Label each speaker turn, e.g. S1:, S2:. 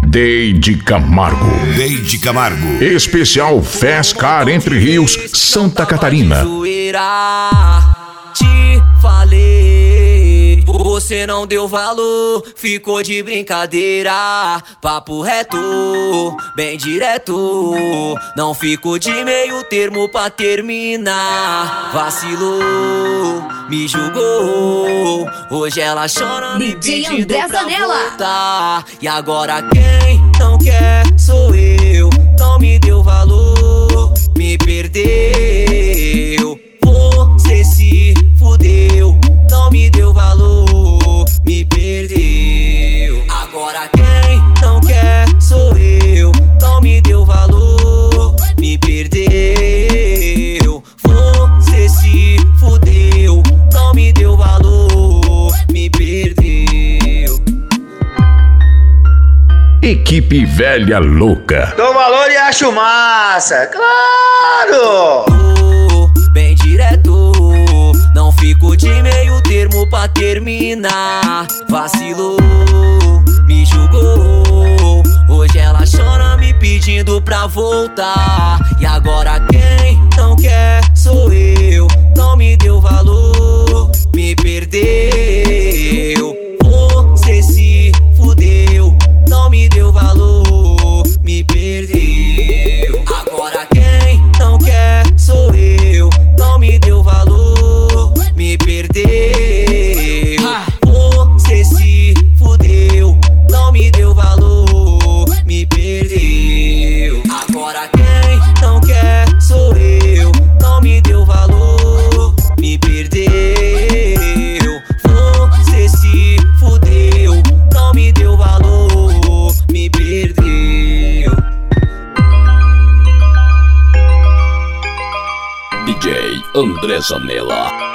S1: Deide Camargo.
S2: Deide Camargo.
S1: Especial Fescar Entre Rios, Santa Catarina.
S3: Te falei, você não deu valor, ficou de brincadeira. Papo reto, bem direto, não fico de meio termo pra terminar. Vacilou, me julgou, hoje ela chora me pedindo pra voltar. E agora quem não quer sou eu, não me deu valor, me perdeu. Você se fudeu, não me deu valor, me perdeu. Agora quem não quer sou eu, não me deu valor, me perdeu. Você se fudeu, não me deu valor, me perdeu.
S1: Equipe Velha Louca.
S4: Dou valor e acho massa, claro!
S3: Bem direto, não fico de meio termo pra terminar. Vacilou, me julgou, hoje ela chora me pedindo pra voltar. E agora quem não quer sou eu, não me deu valor, me perdeu. Você se fudeu, não me deu valor, me perdeu. Agora quem não quer sou eu, não me deu valor, me perdeu. Você se fudeu, não me deu valor, me perdeu. Agora quem não quer sou eu, não me deu valor, me perdeu. Você se fudeu, não me deu valor, me perdeu.
S5: DJ André Zanella.